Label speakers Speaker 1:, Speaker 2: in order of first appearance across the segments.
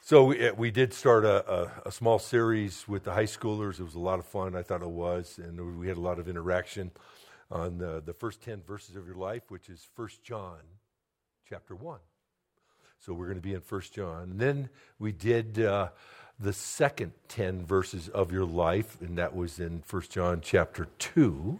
Speaker 1: So we did start a small series with the high schoolers. It was a lot of fun, I thought it was, and we had a lot of interaction on the first 10 verses of your life, which is 1 John chapter 1. So we're going to be in 1 John. And then we did the second 10 verses of your life, and that was in 1 John chapter 2.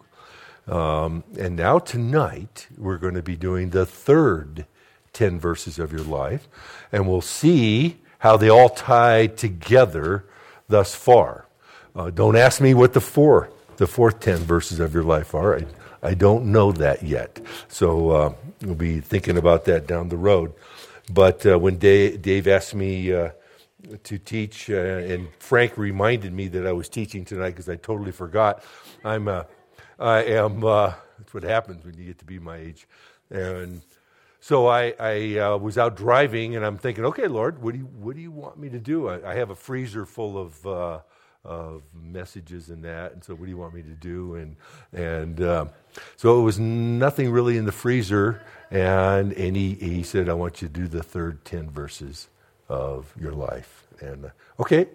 Speaker 1: And now tonight, we're going to be doing the third 10 verses of your life, and we'll see how they all tie together thus far. Don't ask me what the fourth 10 verses of your life are. I don't know that yet. So we'll be thinking about that down the road. But when Dave asked me to teach, and Frank reminded me that I was teaching tonight because I totally forgot. I am, that's what happens when you get to be my age. And so I was out driving, and I'm thinking, okay, Lord, what do you want me to do? I have a freezer full of messages and that, and so what do you want me to do? And so it was nothing really in the freezer, and he said, I want you to do the third 10 verses of your life. And okay,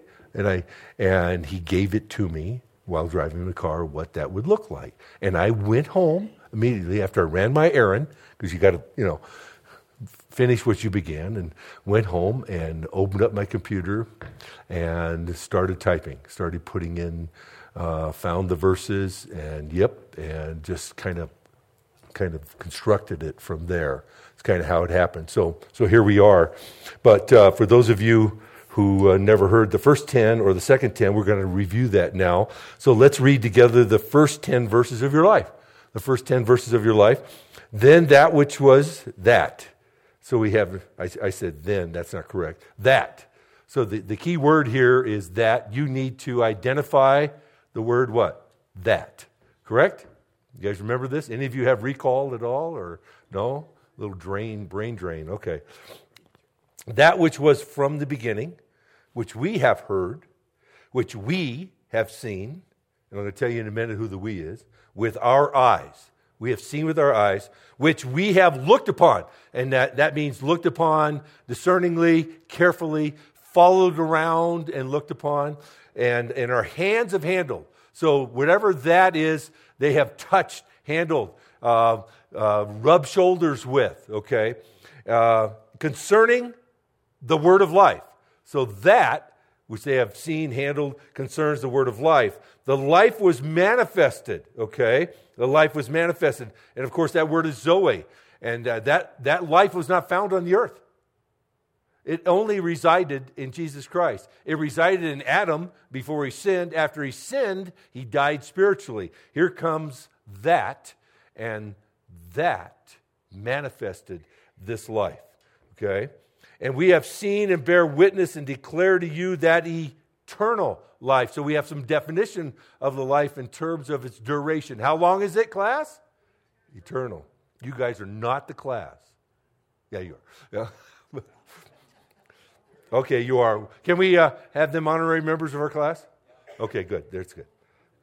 Speaker 1: and he gave it to me while driving the car, what that would look like. And I went home immediately after I ran my errand, because you got to, finish what you began, and went home and opened up my computer and started typing, started putting in, found the verses, and just kind of constructed it from there. It's kind of how it happened. So here we are. But for those of you who never heard the first 10 or the second 10, we're going to review that now. So let's read together the first 10 verses of your life. The first 10 verses of your life. Then that which was that. So we have, I said then, that's not correct. That. So the key word here is that. You need to identify the word what? That. Correct? You guys remember this? Any of you have recall at all, or no? A little brain drain. Okay. That which was from the beginning, which we have heard, which we have seen, and I'm going to tell you in a minute who the we is, with our eyes. We have seen with our eyes, which we have looked upon. And that means looked upon discerningly, carefully, followed around and looked upon, and our hands have handled. So whatever that is, they have touched, handled, rubbed shoulders with, okay? Concerning the word of life. So that, which they have seen, handled, concerns the word of life. The life was manifested, okay? The life was manifested. And of course, that word is Zoe. And that life was not found on the earth. It only resided in Jesus Christ. It resided in Adam before he sinned. After he sinned, he died spiritually. Here comes that, and that manifested this life, okay? And we have seen and bear witness and declare to you that eternal life. So we have some definition of the life in terms of its duration. How long is it, class? Eternal. You guys are not the class. Yeah, you are. Yeah. Okay, you are. Can we have them honorary members of our class? Okay, good. That's good.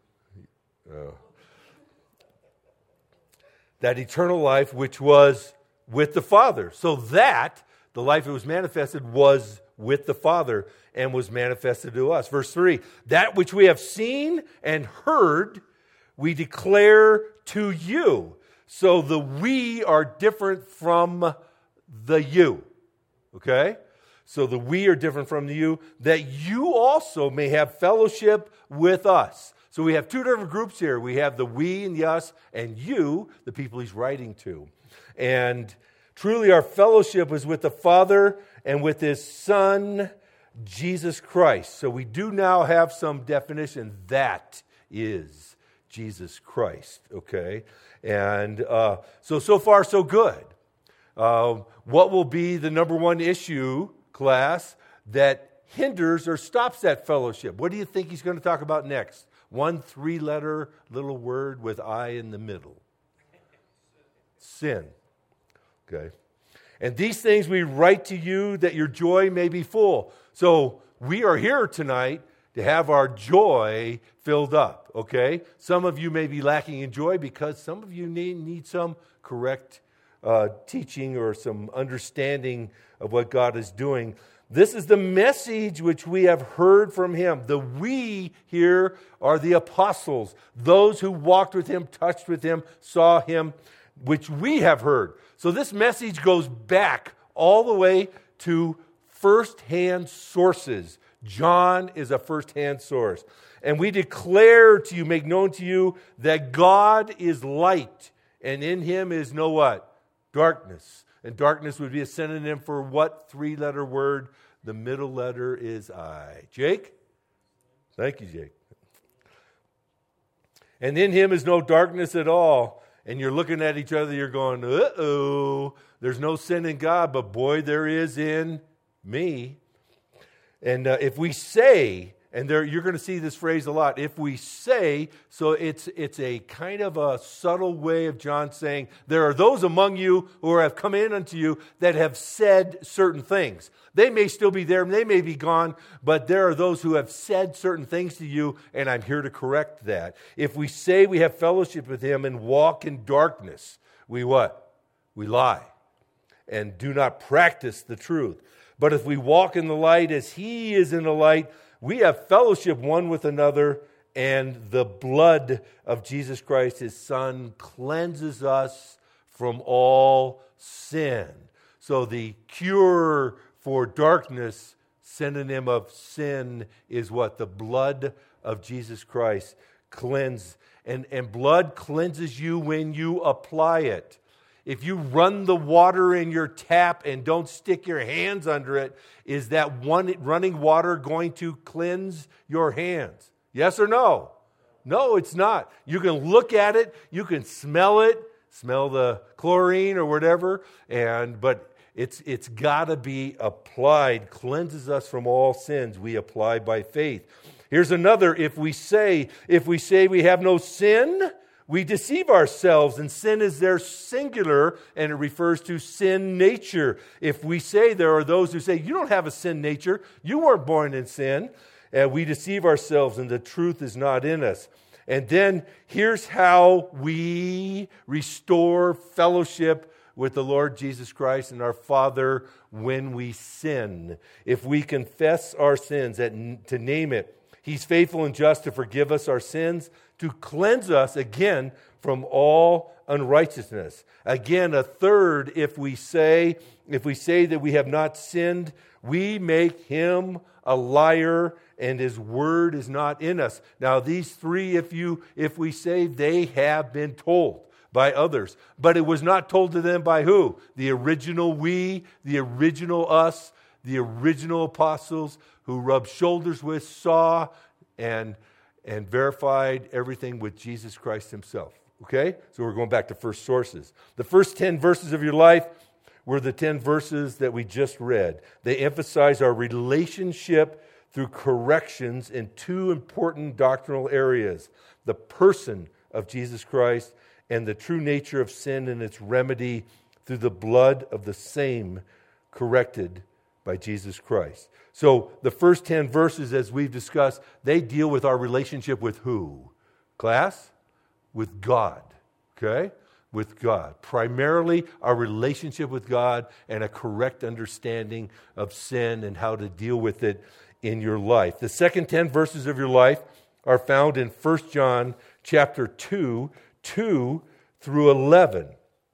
Speaker 1: That eternal life which was with the Father. So that the life that was manifested was with the Father and was manifested to us. Verse 3, that which we have seen and heard, we declare to you. So the we are different from the you. Okay? So the we are different from the you, that you also may have fellowship with us. So we have two different groups here. We have the we and the us, and you, the people he's writing to. And truly our fellowship is with the Father and with his Son, Jesus Christ. So we do now have some definition. That is Jesus Christ, okay? And so far, so good. What will be the number one issue, class, that hinders or stops that fellowship? What do you think he's going to talk about next? One 3-letter little word with I in the middle. Sin. Okay. And these things we write to you that your joy may be full. So we are here tonight to have our joy filled up, okay? Some of you may be lacking in joy because some of you need some correct teaching or some understanding of what God is doing. This is the message which we have heard from him. The we here are the apostles, those who walked with him, touched with him, saw him, which we have heard. So this message goes back all the way to first-hand sources. John is a first-hand source. And we declare to you, make known to you, that God is light, and in him is no what? Darkness. And darkness would be a synonym for what three-letter word? The middle letter is I. Jake? Thank you, Jake. And in him is no darkness at all. And you're looking at each other, you're going, uh-oh, there's no sin in God, but boy, there is in me. And if we say, and you're going to see this phrase a lot, if we say, so it's a kind of a subtle way of John saying, there are those among you who have come in unto you that have said certain things. They may still be there, they may be gone, but there are those who have said certain things to you, and I'm here to correct that. If we say we have fellowship with him and walk in darkness, we what? We lie and do not practice the truth. But if we walk in the light as he is in the light, we have fellowship one with another, and the blood of Jesus Christ, his Son, cleanses us from all sin. So the cure for darkness, synonym of sin, is what? The blood of Jesus Christ cleanses. And blood cleanses you when you apply it. If you run the water in your tap and don't stick your hands under it, is that one running water going to cleanse your hands? Yes or no? No, it's not. You can look at it, you can smell it, smell the chlorine or whatever, but it's got to be applied. Cleanses us from all sins. We apply by faith. Here's another. If we say we have no sin, we deceive ourselves, and sin is there singular, and it refers to sin nature. If we say, there are those who say, you don't have a sin nature, you weren't born in sin, we deceive ourselves, and the truth is not in us. And then here's how we restore fellowship with the Lord Jesus Christ and our Father when we sin. If we confess our sins, to name it, he's faithful and just to forgive us our sins, to cleanse us again from all unrighteousness. Again, a third, if we say that we have not sinned, we make him a liar and his word is not in us. Now these three, if we say, they have been told by others, but it was not told to them by who? The original we, the original us, the original apostles who rubbed shoulders with, saw, and verified everything with Jesus Christ himself. Okay? So we're going back to first sources. The first 10 verses of your life were the 10 verses that we just read. They emphasize our relationship through corrections in two important doctrinal areas: the person of Jesus Christ and the true nature of sin and its remedy through the blood of the same corrected by Jesus Christ. So the first 10 verses, as we've discussed, they deal with our relationship with who? Class? With God. Okay? With God. Primarily our relationship with God and a correct understanding of sin and how to deal with it in your life. The second 10 verses of your life are found in 1 John chapter 2, 2 through 11.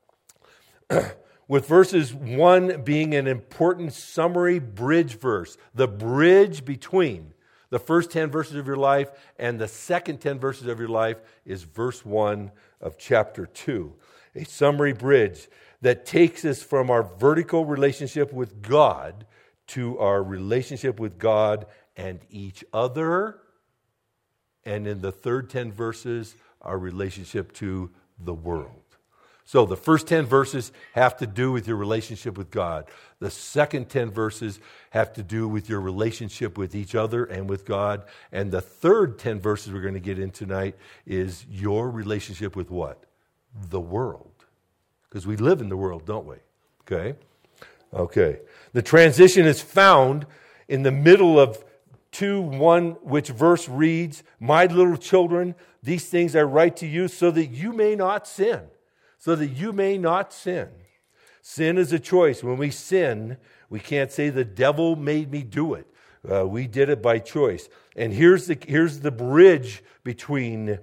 Speaker 1: With verses 1 being an important summary bridge verse, the bridge between the first 10 verses of your life and the second 10 verses of your life is verse 1 of chapter 2. A summary bridge that takes us from our vertical relationship with God to our relationship with God and each other. And in the third 10 verses, our relationship to the world. So the first 10 verses have to do with your relationship with God. The second 10 verses have to do with your relationship with each other and with God. And the third 10 verses we're going to get in tonight is your relationship with what? The world. Because we live in the world, don't we? Okay. The transition is found in the middle of 2:1, which verse reads, "My little children, these things I write to you so that you may not sin." So that you may not sin. Sin is a choice. When we sin, we can't say the devil made me do it. We did it by choice. And here's the bridge between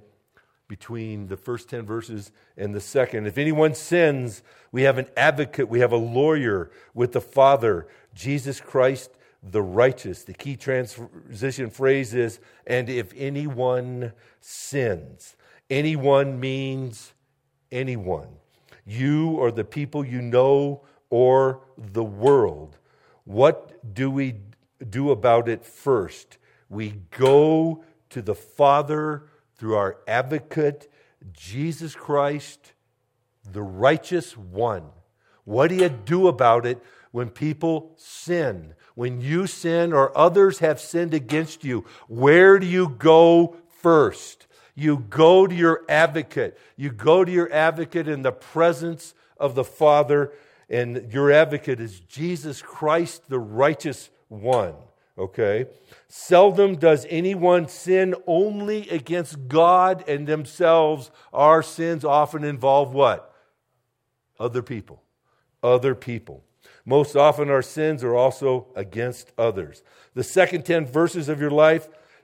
Speaker 1: the first 10 verses and the second. If anyone sins, we have an advocate, we have a lawyer with the Father, Jesus Christ the righteous. The key transition phrase is, and if anyone sins. Anyone means anyone. You or the people you know or the world. What do we do about it first? We go to the Father through our advocate, Jesus Christ, the righteous one. What do you do about it when people sin? When you sin or others have sinned against you, where do you go first? You go to your advocate. You go to your advocate in the presence of the Father, and your advocate is Jesus Christ, the righteous one. Okay? Seldom does anyone sin only against God and themselves. Our sins often involve what? Other people. Other people. Most often our sins are also against others. The second 10 verses of your life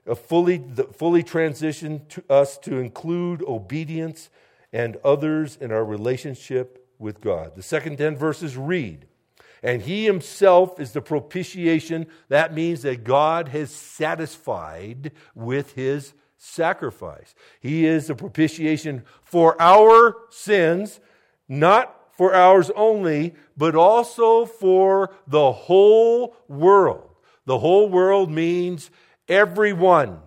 Speaker 1: fully transition to us to include obedience and others in our relationship with God. The second 10 verses read, and he himself is the propitiation. That means that God has satisfied with his sacrifice. He is the propitiation for our sins, not for ours only, but also for the whole world. The whole world means everyone.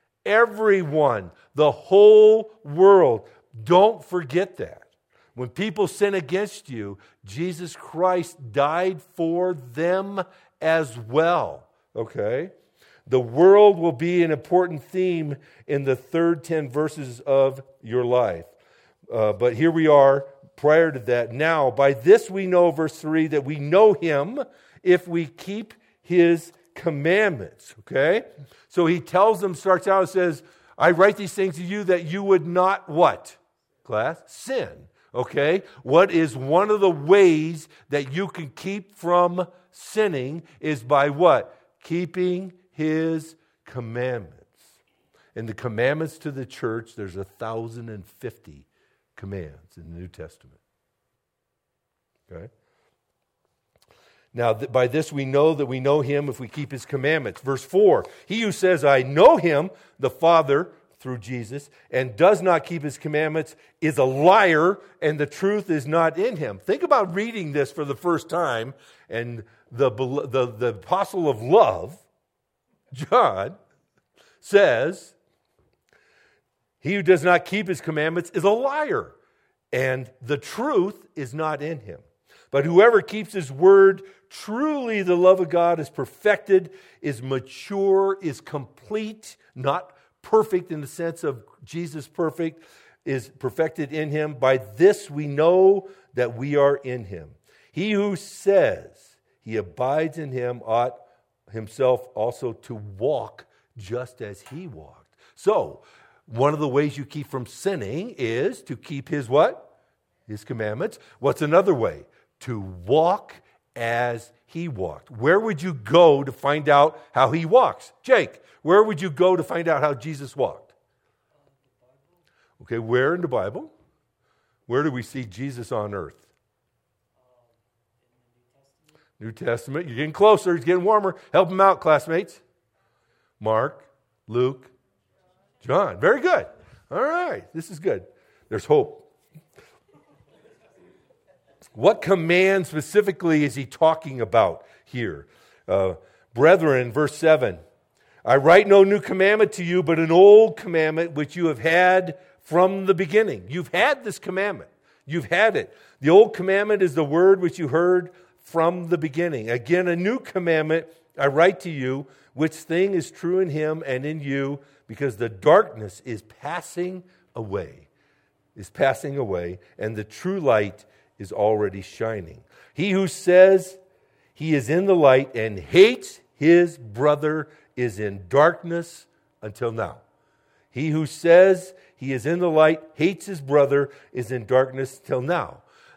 Speaker 1: Everyone. The whole world. Don't forget that. When people sin against you, Jesus Christ died for them as well. Okay? The world will be an important theme in the third 10 verses of your life. But here we are prior to that. Now, by this we know, verse 3, that we know him if we keep his commandments. Okay? So he tells them, starts out and says, I write these things to you that you would not what? Class? Sin. Okay? What is one of the ways that you can keep from sinning is by what? Keeping his commandments. In the commandments to the church, there's 1,050 commands in the New Testament. Okay? Now, by this we know that we know him if we keep his commandments. Verse 4, he who says, I know him, the Father, through Jesus, and does not keep his commandments is a liar, and the truth is not in him. Think about reading this for the first time, and the apostle of love, John, says, he who does not keep his commandments is a liar, and the truth is not in him. But whoever keeps his word, truly the love of God is perfected, is mature, is complete, not perfect in the sense of Jesus perfect, is perfected in him. By this we know that we are in him. He who says he abides in him ought himself also to walk just as he walked. So, one of the ways you keep from sinning is to keep his what? His commandments. What's another way? To walk as he walked. Where would you go to find out how he walks? Jake, where would you go to find out how Jesus walked? Okay, where in the Bible? Where do we see Jesus on earth? New Testament. You're getting closer. It's getting warmer. Help him out, classmates. Mark, Luke, John. Very good. All right. This is good. There's hope. What command specifically is he talking about here? Brethren, verse 7. I write no new commandment to you, but an old commandment which you have had from the beginning. You've had this commandment. You've had it. The old commandment is the word which you heard from the beginning. Again, a new commandment I write to you, which thing is true in him and in you, because the darkness is passing away. And the true light is already shining. He who says he is in the light and hates his brother is in darkness until now. He who says he is in the light, hates his brother, is in darkness till now.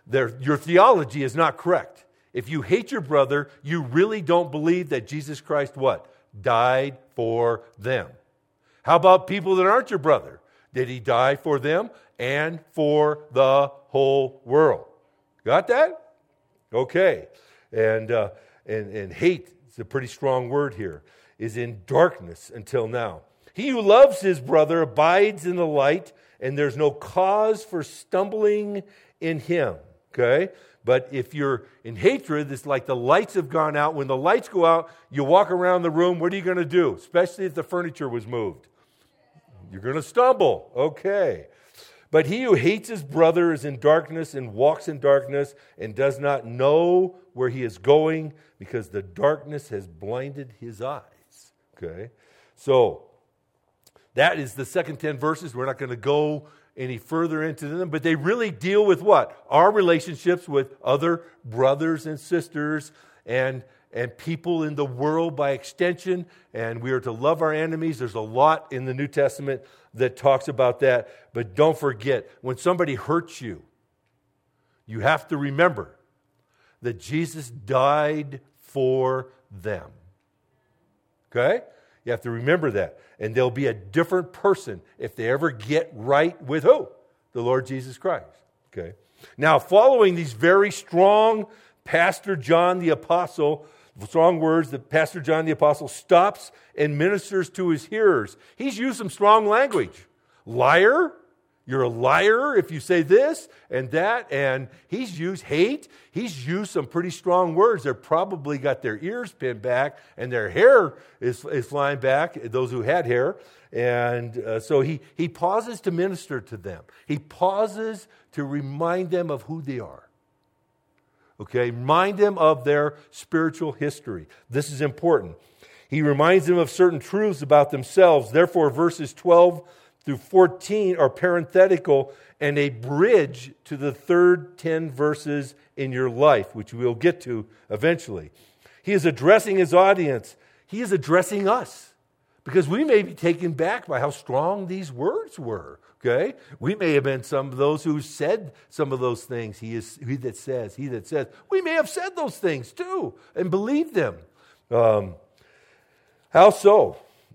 Speaker 1: your theology is not correct. If you hate your brother, you really don't believe that Jesus Christ, what? Died for them. How about people that aren't your brother? Did he die for them and for the whole world? Got that? Okay. And hate, it's a pretty strong word here, is in darkness until now. He who loves his brother abides in the light, and there's no cause for stumbling in him. Okay? But if you're in hatred, it's like the lights have gone out. When the lights go out, you walk around the room, what are you going to do? Especially if the furniture was moved. You're going to stumble. Okay. But he who hates his brother is in darkness and walks in darkness and does not know where he is going because the darkness has blinded his eyes. Okay? So, that is the second 10 verses. We're not going to go any further into them, but they really deal with what? Our relationships with other brothers and sisters and people in the world by extension, and we are to love our enemies. There's a lot in the New Testament that talks about that, but don't forget, when somebody hurts you, you have to remember that Jesus died for them. Okay? You have to remember that. And they'll be a different person if they ever get right with who? The Lord Jesus Christ. Okay? Now, following these very strong Pastor John the Apostle, strong words that Pastor John the Apostle stops and ministers to his hearers. He's used some strong language. Liar. You're a liar if you say this and that. And he's used hate. He's used some pretty strong words. They're probably got their ears pinned back and their hair is flying back, those who had hair. And so he pauses to minister to them. He pauses to remind them of who they are. Okay, remind them of their spiritual history. This is important. He reminds them of certain truths about themselves. Therefore, verses 12 through 14 are parenthetical and a bridge to the third 10 verses in your life, which we'll get to eventually. He is addressing his audience. He is addressing us because we may be taken back by how strong these words were. Okay? We may have been some of those who said some of those things. He that says. We may have said those things too and believed them. How so?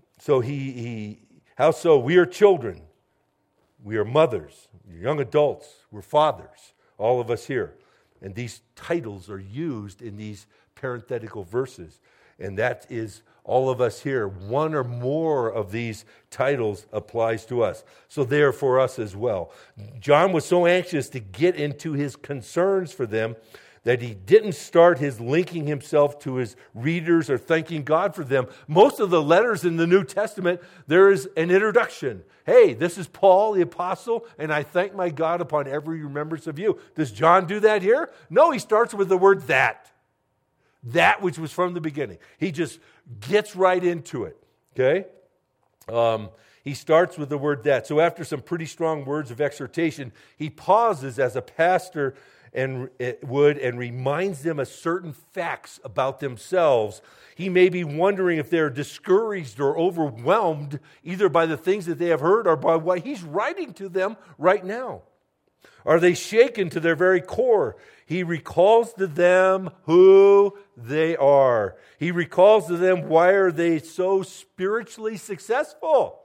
Speaker 1: How so? We are children. We are mothers. We're young adults. We're fathers. All of us here. And these titles are used in these parenthetical verses. And that is all of us here. One or more of these titles applies to us. So they are for us as well. John was so anxious to get into his concerns for them that he didn't start his linking himself to his readers or thanking God for them. Most of the letters in the New Testament, there is an introduction. Hey, this is Paul the Apostle, and I thank my God upon every remembrance of you. Does John do that here? No, he starts with the word that. That which was from the beginning. He just gets right into it. Okay? He starts with the word that. So after some pretty strong words of exhortation, he pauses as a pastor and reminds them of certain facts about themselves. He may be wondering if they're discouraged or overwhelmed either by the things that they have heard or by what he's writing to them right now. Are they shaken to their very core? He recalls to them who they are. He recalls to them why are they so spiritually successful.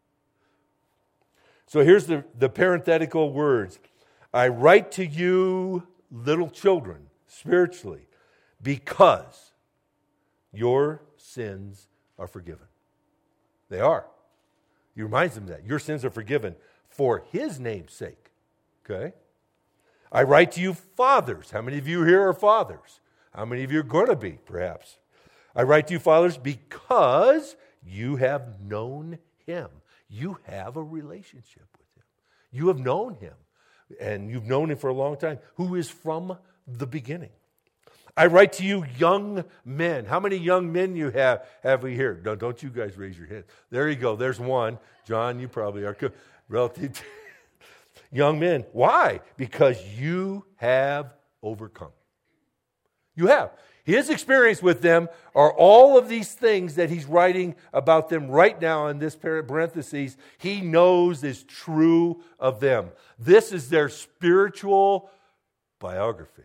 Speaker 1: So here's the parenthetical words. I write to you, little children, spiritually, because your sins are forgiven. They are. He reminds them that. Your sins are forgiven for his name's sake. Okay? I write to you, fathers. How many of you here are fathers? How many of you are going to be, perhaps? I write to you, fathers, because you have known him. You have a relationship with him. You have known him. And you've known him for a long time, who is from the beginning. I write to you, young men. How many young men you have we here? No, don't you guys raise your hand. There you go. There's one. John, you probably are relative to young men. Why? Because you have overcome. You have. His experience with them are all of these things that he's writing about them right now in this parentheses. He knows is true of them. This is their spiritual biography.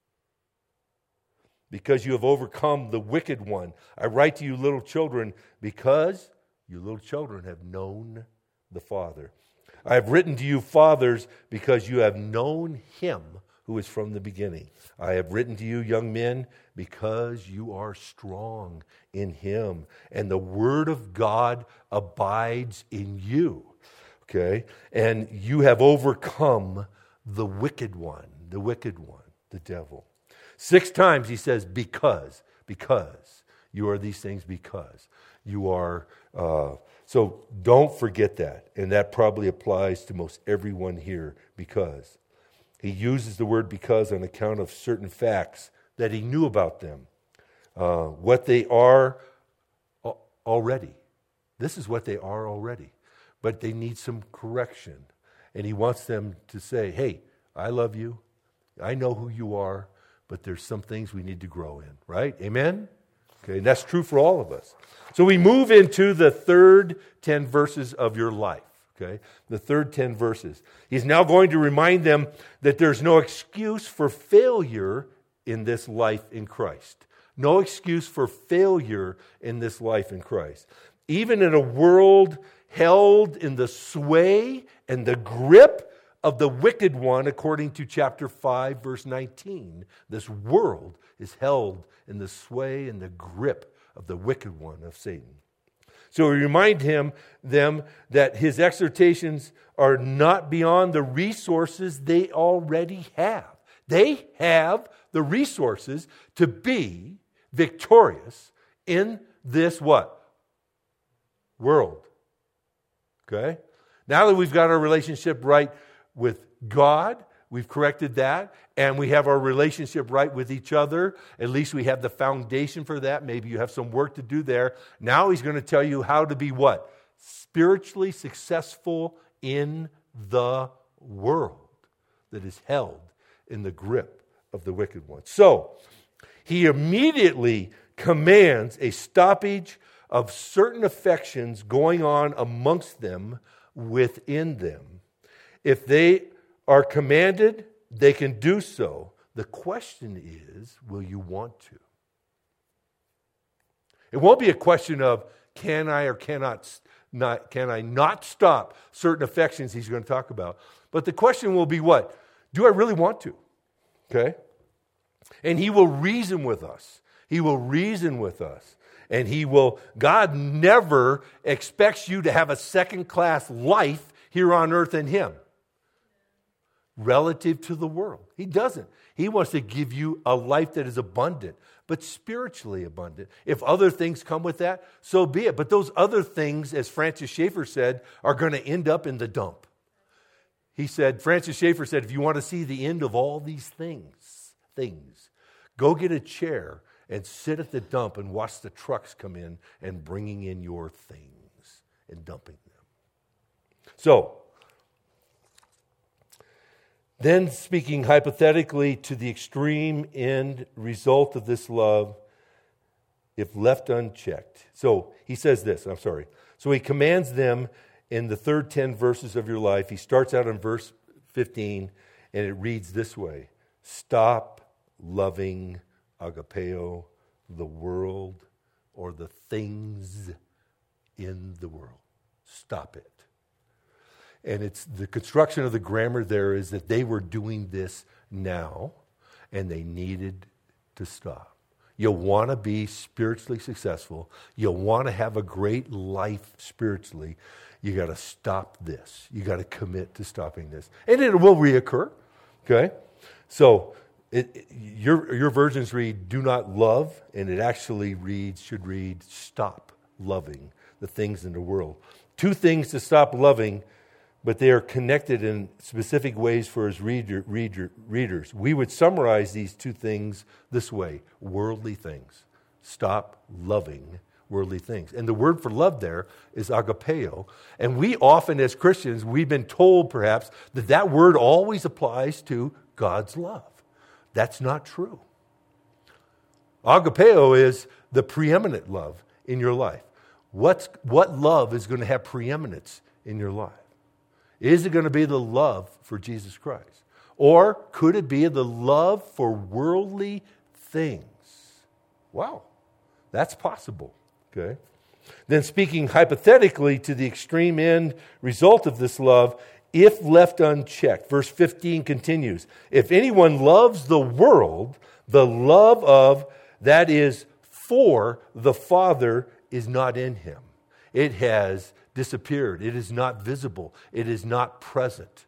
Speaker 1: Because you have overcome the wicked one. I write to you, little children, because you little children have known the Father. I have written to you, fathers, because you have known him who is from the beginning. I have written to you, young men, because you are strong in him, and the word of God abides in you. Okay? And you have overcome the wicked one, the devil. 6 times he says, because. You are these things because. You are, so don't forget that. And that probably applies to most everyone here, because. He uses the word because on account of certain facts that he knew about them. What they are already. This is what they are already. But they need some correction. And he wants them to say, hey, I love you. I know who you are. But there's some things we need to grow in. Right? Amen? Okay, and that's true for all of us. So we move into the third 10 verses of your life. Okay, the third 10 verses. He's now going to remind them that there's no excuse for failure in this life in Christ. No excuse for failure in this life in Christ. Even in a world held in the sway and the grip of the wicked one, according to chapter 5, verse 19, this world is held in the sway and the grip of the wicked one of Satan. So we remind them that his exhortations are not beyond the resources they already have. They have the resources to be victorious in this what? World. Okay? Now that we've got our relationship right with God, we've corrected that, and we have our relationship right with each other. At least we have the foundation for that. Maybe you have some work to do there. Now he's going to tell you how to be what? Spiritually successful in the world that is held in the grip of the wicked one. So, he immediately commands a stoppage of certain affections going on amongst them, within them. If they are commanded, they can do so. The question is, will you want to? It won't be a question of can I or can I not stop certain affections he's going to talk about. But the question will be what? Do I really want to? Okay? And he will reason with us. He will reason with us. And God never expects you to have a second-class life here on earth in him, relative to the world. He doesn't. He wants to give you a life that is abundant, but spiritually abundant. If other things come with that, so be it. But those other things, as Francis Schaeffer said, are going to end up in the dump. Francis Schaeffer said, if you want to see the end of all these things, go get a chair and sit at the dump and watch the trucks come in and bringing in your things and dumping them. So, then speaking hypothetically to the extreme end result of this love, if left unchecked. So he says this, So he commands them in the third 10 verses of your life. He starts out in verse 15 and it reads this way. Stop loving agapeo, the world or the things in the world. Stop it. And it's the construction of the grammar there is that they were doing this now, and they needed to stop. You want to be spiritually successful. You want to have a great life spiritually. You got to stop this. You got to commit to stopping this. And it will reoccur, okay? So your versions read, do not love, and it actually should read, stop loving the things in the world. 2 things to stop loving, but they are connected in specific ways for his readers. We would summarize these 2 things this way: worldly things. Stop loving worldly things. And the word for love there is agapeo. And we often, as Christians, we've been told perhaps that word always applies to God's love. That's not true. Agapeo is the preeminent love in your life. What love is going to have preeminence in your life? Is it going to be the love for Jesus Christ? Or could it be the love for worldly things? Wow, that's possible. Okay. Then speaking hypothetically to the extreme end result of this love, if left unchecked, verse 15 continues, if anyone loves the world, the love of, that is, for the Father is not in him. It has disappeared. It is not visible. It is not present.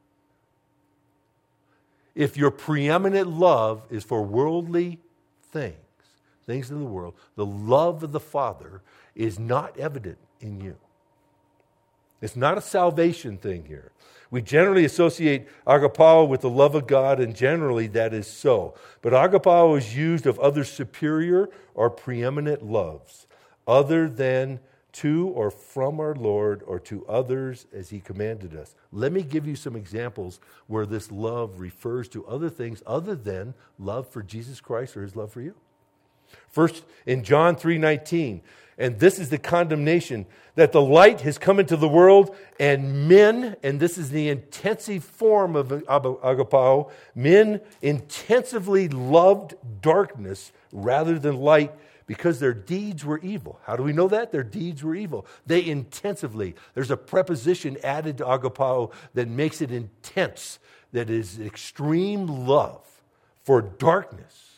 Speaker 1: If your preeminent love is for worldly things in the world, the love of the Father is not evident in you. It's not a salvation thing here. We generally associate agapao with the love of God, and generally that is so. But agapao is used of other superior or preeminent loves, other than to or from our Lord or to others as he commanded us. Let me give you some examples where this love refers to other things other than love for Jesus Christ or his love for you. First, in John 3:19, and this is the condemnation, that the light has come into the world, and men, and this is the intensive form of agapao, men intensively loved darkness rather than light because their deeds were evil. How do we know that? Their deeds were evil. They intensively, there's a preposition added to agapao that makes it intense, that is extreme love for darkness,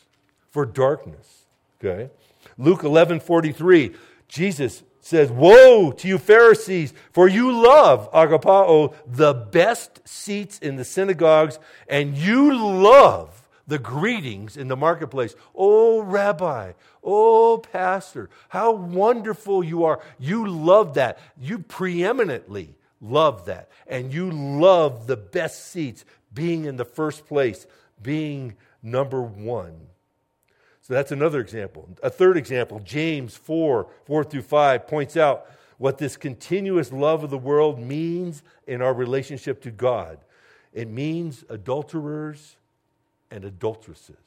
Speaker 1: okay? Luke 11:43, Jesus says, woe to you Pharisees, for you love, agapao, the best seats in the synagogues, and you love the greetings in the marketplace. Oh, Rabbi, oh, Pastor, how wonderful you are. You love that. You preeminently love that. And you love the best seats, being in the first place, being number one. So that's another example. A third example, James 4:4-5, points out what this continuous love of the world means in our relationship to God. It means adulterers and adulteresses.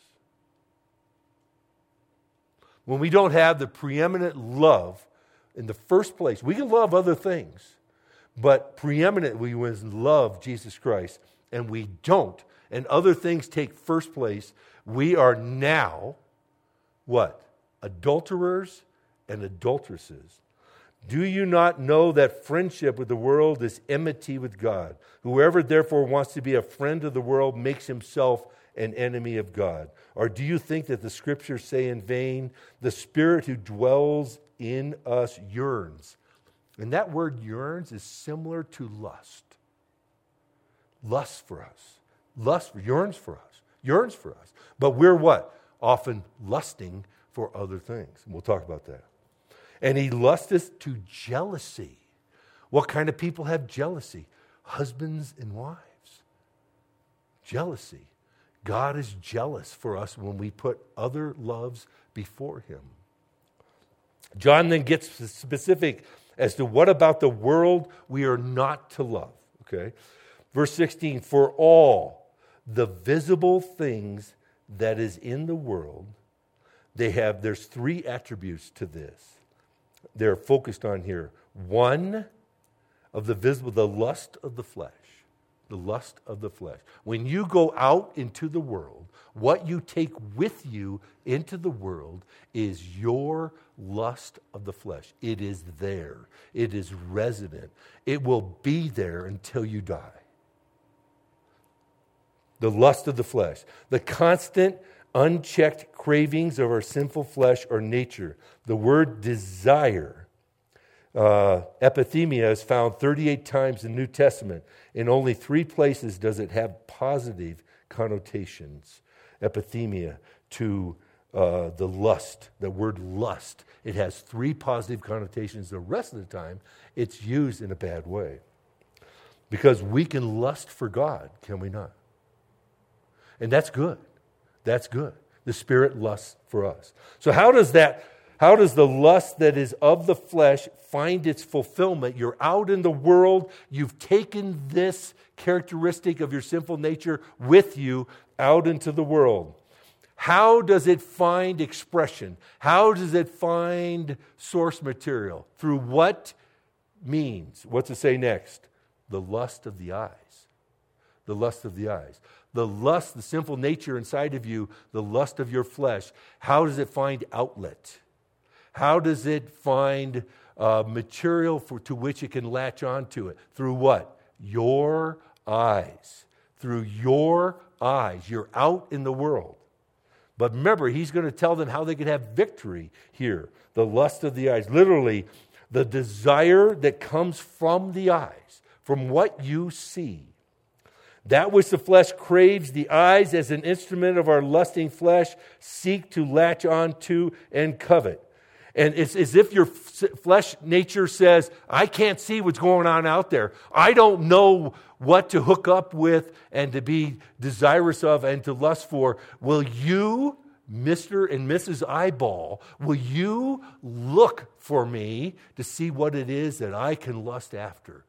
Speaker 1: When we don't have the preeminent love in the first place, we can love other things, but preeminently we love Jesus Christ, and we don't, and other things take first place, we are now what? Adulterers and adulteresses. Do you not know that friendship with the world is enmity with God? Whoever therefore wants to be a friend of the world makes himself an enemy of God. Or do you think that the scriptures say in vain, the Spirit who dwells in us yearns? And that word yearns is similar to lust. Lust for us. Yearns for us. But we're what? Often lusting for other things. And we'll talk about that. And he lusteth to jealousy. What kind of people have jealousy? Husbands and wives. Jealousy. God is jealous for us when we put other loves before him. John then gets specific as to what about the world we are not to love. Okay? Verse 16, for all the visible things that is in the world, there's three attributes to this. They're focused on here. One, of the visible, the lust of the flesh. The lust of the flesh. When you go out into the world, what you take with you into the world is your lust of the flesh. It is there. It is resident. It will be there until you die. The lust of the flesh. The constant, unchecked cravings of our sinful flesh or nature. The word desire, epithemia, is found 38 times in the New Testament. In only 3 places does it have positive connotations. Epithemia to the lust, the word lust. It has 3 positive connotations. The rest of the time, it's used in a bad way. Because we can lust for God, can we not? And that's good. That's good. The Spirit lusts for us. So how does the lust that is of the flesh find its fulfillment? You're out in the world. You've taken this characteristic of your sinful nature with you out into the world. How does it find expression? How does it find source material? Through what means? What's it say next? The lust of the eyes. The lust of the eyes. the lust, the sinful nature inside of you, the lust of your flesh, how does it find outlet? How does it find material to which it can latch onto it? Through what? Your eyes. Through your eyes. You're out in the world. But remember, he's going to tell them how they can have victory here. The lust of the eyes. Literally, the desire that comes from the eyes, from what you see. That which the flesh craves, the eyes as an instrument of our lusting flesh seek to latch onto and covet. And it's as if your flesh nature says, I can't see what's going on out there. I don't know what to hook up with and to be desirous of and to lust for. Will you, Mr. and Mrs. Eyeball, will you look for me to see what it is that I can lust after?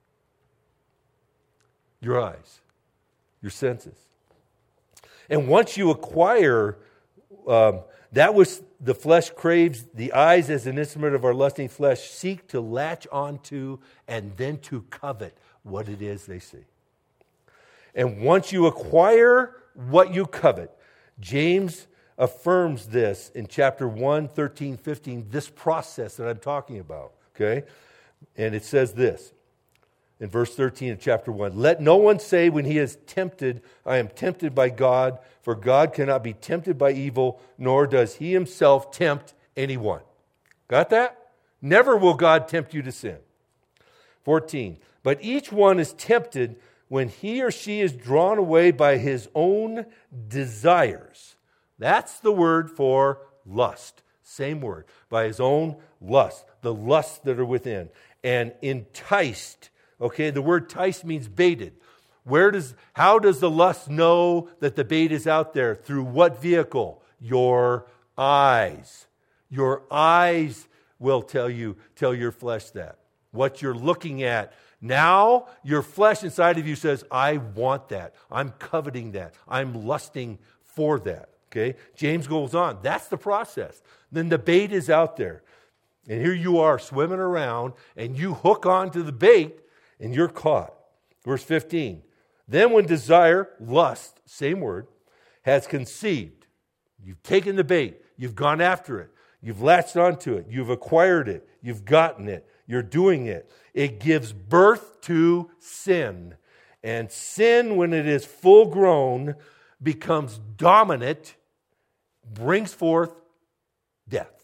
Speaker 1: Your eyes, your senses. And once you acquire that which the flesh craves, the eyes as an instrument of our lusting flesh seek to latch onto and then to covet what it is they see. And once you acquire what you covet, James affirms this in chapter 1, 13, 15, this process that I'm talking about, okay? And it says this in verse 13 of chapter 1, let no one say when he is tempted, I am tempted by God, for God cannot be tempted by evil, nor does he himself tempt anyone. Got that? Never will God tempt you to sin. 14, but each one is tempted when he or she is drawn away by his own desires. That's the word for lust. Same word. By his own lust. The lusts that are within. And enticed. Okay, the word "tice" means baited. How does the lust know that the bait is out there? Through what vehicle? Your eyes. Your eyes will tell your flesh that. What you're looking at. Now, your flesh inside of you says, I want that. I'm coveting that. I'm lusting for that. Okay? James goes on. That's the process. Then the bait is out there. And here you are swimming around, and you hook onto the bait, and you're caught. Verse 15. Then when desire, lust, same word, has conceived, you've taken the bait, you've gone after it, you've latched onto it, you've acquired it, you've gotten it, you're doing it. It gives birth to sin. And sin, when it is full grown, becomes dominant, brings forth death.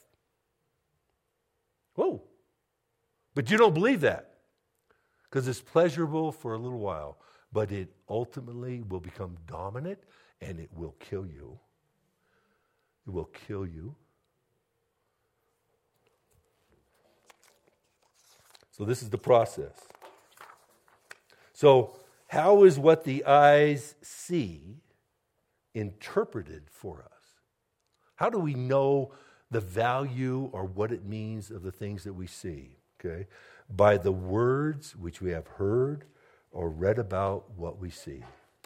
Speaker 1: Whoa. But you don't believe that. Because it's pleasurable for a little while, but it ultimately will become dominant and it will kill you. It will kill you. So this is the process. So how is what the eyes see interpreted for us? How do we know the value or what it means of the things that we see? Okay? By the words which we have heard or read about what we see.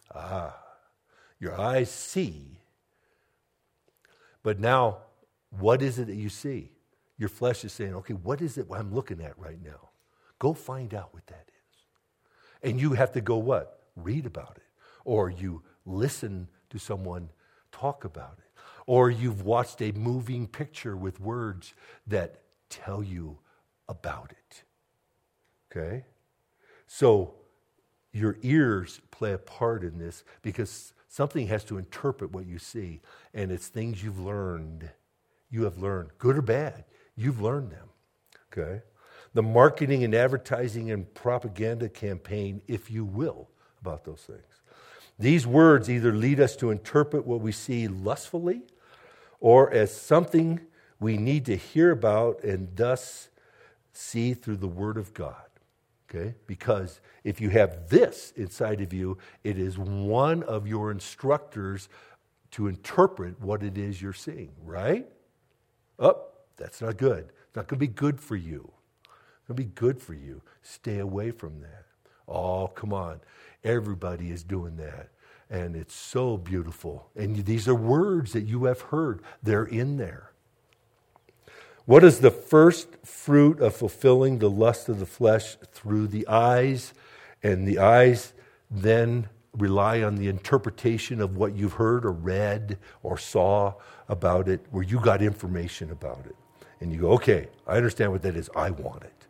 Speaker 1: Your eyes see. But now, what is it that you see? Your flesh is saying, okay, what is it I'm looking at right now? Go find out what that is. And you have to go what? Read about it. Or you listen to someone talk about it. Or you've watched a moving picture with words that tell you about it. Okay? So your ears play a part in this because something has to interpret what you see. And it's things you've learned. You have learned, good or bad. You've learned them. Okay? The marketing and advertising and propaganda campaign, if you will, about those things. These words either lead us to interpret what we see lustfully or as something we need to hear about and thus see through the Word of God. Okay? Because if you have this inside of you, it is one of your instructors to interpret what it is you're seeing, right? That's not good. It's not going to be good for you. It's going to be good for you. Stay away from that. Oh, come on. Everybody is doing that. And it's so beautiful. And these are words that you have heard. They're in there. What is the first fruit of fulfilling the lust of the flesh? Through the eyes, and the eyes then rely on the interpretation of what you've heard or read or saw about it, where you got information about it. And you go, okay, I understand what that is. I want it.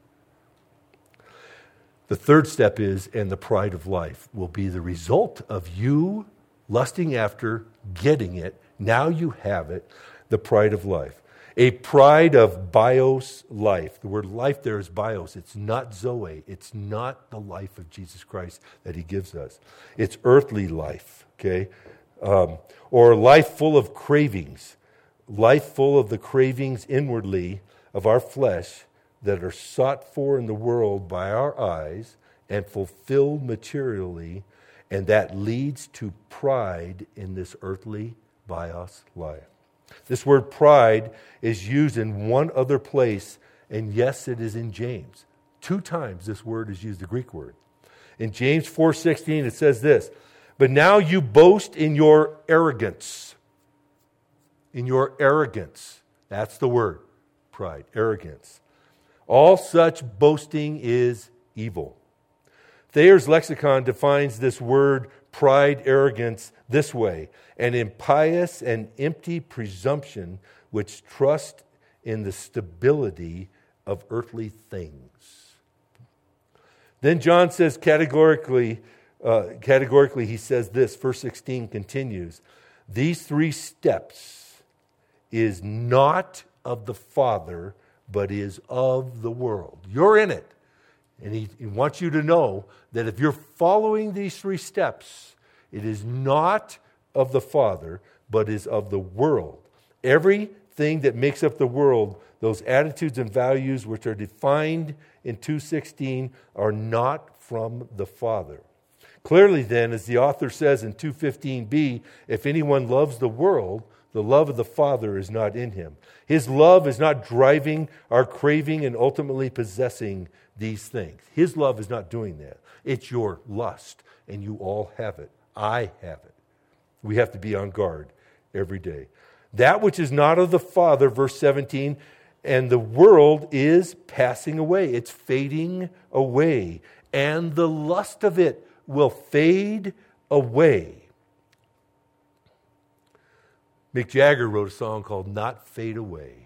Speaker 1: The third step is, and the pride of life will be the result of you lusting after getting it. Now you have it, the pride of life. A pride of bios life. The word life there is bios. It's not Zoe. It's not the life of Jesus Christ that he gives us. It's earthly life, okay? Or life full of cravings. Life full of the cravings inwardly of our flesh that are sought for in the world by our eyes and fulfilled materially, and that leads to pride in this earthly bios life. This word pride is used in one other place, and yes, it is in James. 2 times this word is used, the Greek word. In James 4:16, it says this, "But now you boast in your arrogance." In your arrogance. That's the word, pride, arrogance. All such boasting is evil. Thayer's lexicon defines this word, pride, arrogance, this way: an impious and empty presumption which trusts in the stability of earthly things. Then John says categorically he says this, verse 16 continues, "These 3 steps is not of the Father, but is of the world." You're in it. And he wants you to know that if you're following these 3 steps, it is not of the Father, but is of the world. Everything that makes up the world, those attitudes and values which are defined in 2:16, are not from the Father. Clearly then, as the author says in 2:15b, if anyone loves the world, the love of the Father is not in him. His love is not driving our craving and ultimately possessing these things. His love is not doing that. It's your lust, and you all have it. I have it. We have to be on guard every day. That which is not of the Father, verse 17, and the world is passing away. It's fading away, and the lust of it will fade away. Mick Jagger wrote a song called "Not Fade Away."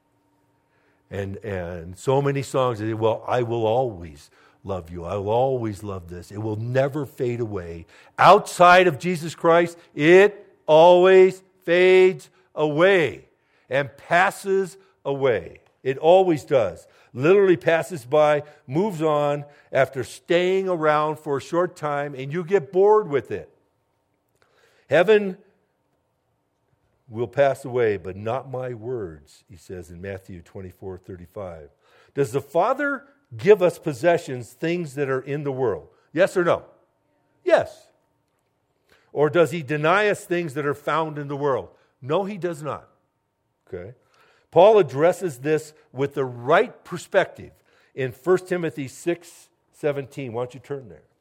Speaker 1: And so many songs that say, well, I will always love you. I will always love this. It will never fade away. Outside of Jesus Christ, it always fades away and passes away. It always does. Literally passes by, moves on after staying around for a short time, and you get bored with it. Heaven will pass away, but not my words, he says in Matthew 24:35. Does the Father give us possessions, things that are in the world? Yes or no? Yes. Or does he deny us things that are found in the world? No, he does not. Okay. Paul addresses this with the right perspective in 1 Timothy 6:17. Why don't you turn there?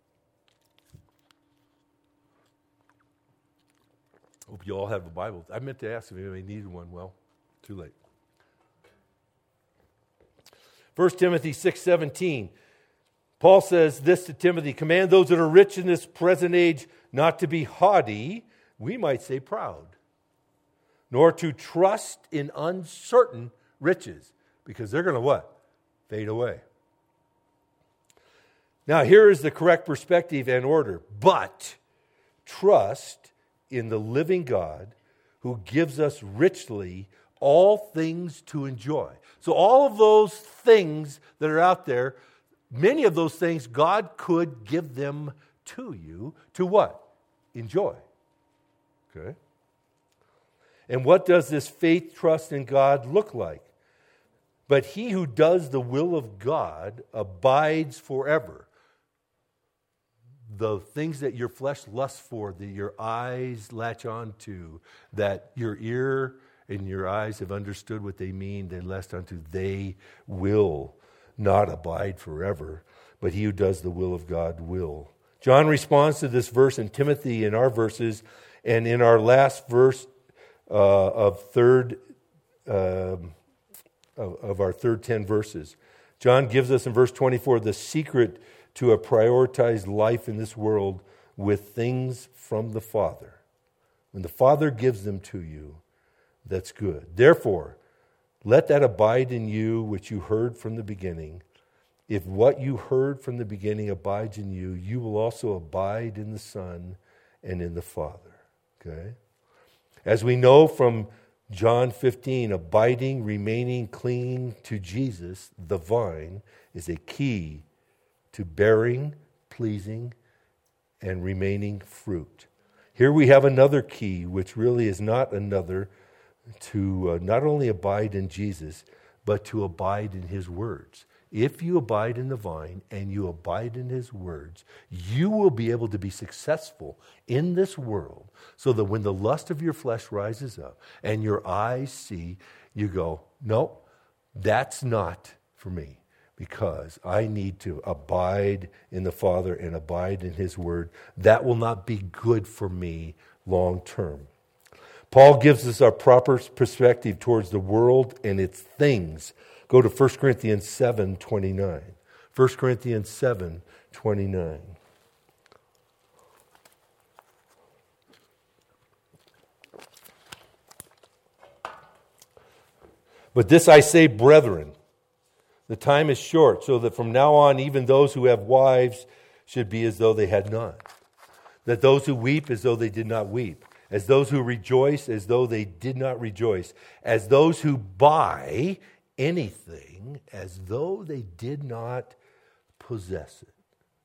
Speaker 1: Hope you all have a Bible. I meant to ask if anybody needed one. Well, too late. 1 Timothy 6:17. Paul says this to Timothy: "Command those that are rich in this present age not to be haughty," we might say proud, "nor to trust in uncertain riches," because they're going to what? Fade away. Now, here is the correct perspective and order. "But trust in the living God who gives us richly all things to enjoy." So all of those things that are out there, many of those things, God could give them to you to what? Enjoy. Okay? And what does this faith, trust in God look like? "But he who does the will of God abides forever." The things that your flesh lusts for, that your eyes latch on to, that your ear and your eyes have understood what they mean, they lust unto, they will not abide forever. But he who does the will of God will. John responds to this verse, and Timothy in our verses, and in our last verse of our third 10 verses. John gives us in verse 24 the secret to a prioritized life in this world with things from the Father. When the Father gives them to you, that's good. Therefore, let that abide in you which you heard from the beginning. If what you heard from the beginning abides in you, you will also abide in the Son and in the Father. Okay? As we know from John 15, abiding, remaining, clinging to Jesus, the vine, is a key to bearing, pleasing, and remaining fruit. Here we have another key, which really is not another, to not only abide in Jesus, but to abide in His words. If you abide in the vine and you abide in His words, you will be able to be successful in this world so that when the lust of your flesh rises up and your eyes see, you go, no, that's not for me, because I need to abide in the Father and abide in His word. That will not be good for me long term. Paul gives us our proper perspective towards the world and its things. Go to 1 Corinthians 7:29. 1 Corinthians 7:29. But this I say, brethren, the time is short, so that from now on even those who have wives should be as though they had none. That those who weep as though they did not weep. As those who rejoice as though they did not rejoice. As those who buy anything as though they did not possess it.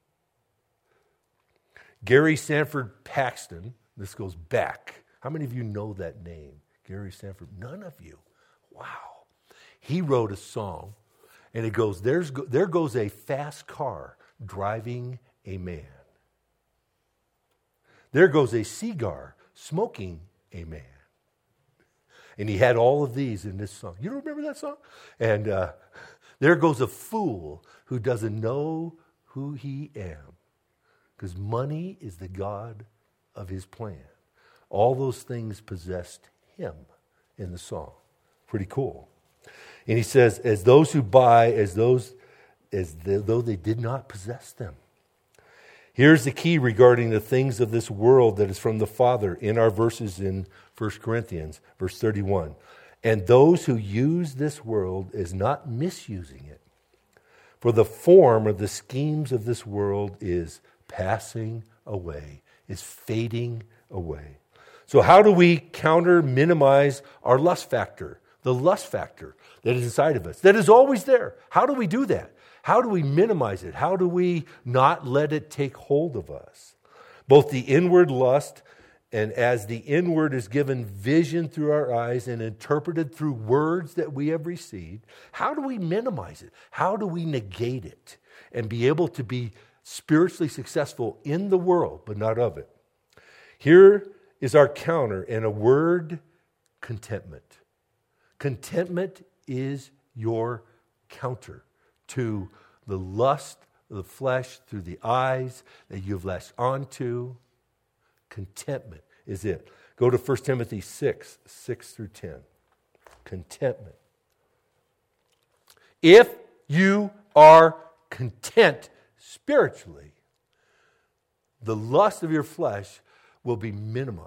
Speaker 1: Gary Sanford Paxton, this goes back. How many of you know that name? Gary Sanford? None of you. Wow. He wrote a song, and it goes, there goes a fast car driving a man. There goes a cigar smoking a man. And he had all of these in this song. You don't remember that song? And there goes a fool who doesn't know who he am. Because money is the god of his plan. All those things possessed him in the song. Pretty cool. And he says, as those who buy, as though they did not possess them. Here's the key regarding the things of this world that is from the Father in our verses in 1 Corinthians, verse 31. And those who use this world is not misusing it. For the form or the schemes of this world is passing away, is fading away. So how do we minimize our lust factor? The lust factor that is inside of us, that is always there. How do we do that? How do we minimize it? How do we not let it take hold of us? Both the inward lust, and as the inward is given vision through our eyes and interpreted through words that we have received, how do we minimize it? How do we negate it and be able to be spiritually successful in the world, but not of it? Here is our counter, and a word: contentment. Contentment is your counter to the lust of the flesh through the eyes that you've latched onto. Contentment is it. Go to 1 Timothy 6 through 10. Contentment. If you are content spiritually, the lust of your flesh will be minimized.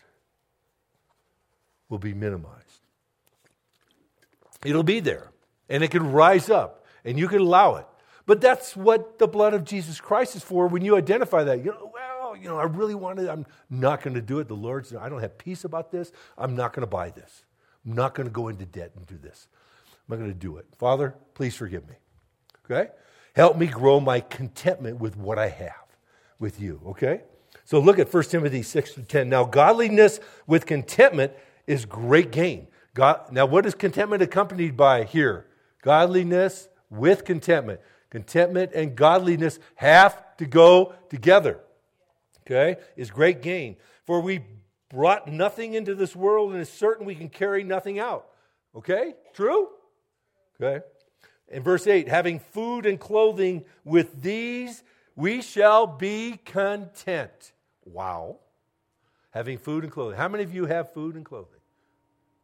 Speaker 1: Will be minimized. It'll be there, and it can rise up, and you can allow it. But that's what the blood of Jesus Christ is for. When you identify that, I really want it. I'm not going to do it. The Lord said, I don't have peace about this. I'm not going to buy this. I'm not going to go into debt and do this. I'm not going to do it. Father, please forgive me. Okay? Help me grow my contentment with what I have with you. Okay? So look at 1 Timothy 6-10. Now, godliness with contentment is great gain. Now, what is contentment accompanied by here? Godliness with contentment. Contentment and godliness have to go together. Okay? Is great gain. For we brought nothing into this world, and it's certain we can carry nothing out. Okay? True? Okay. In verse 8, having food and clothing, with these we shall be content. Wow. Having food and clothing. How many of you have food and clothing?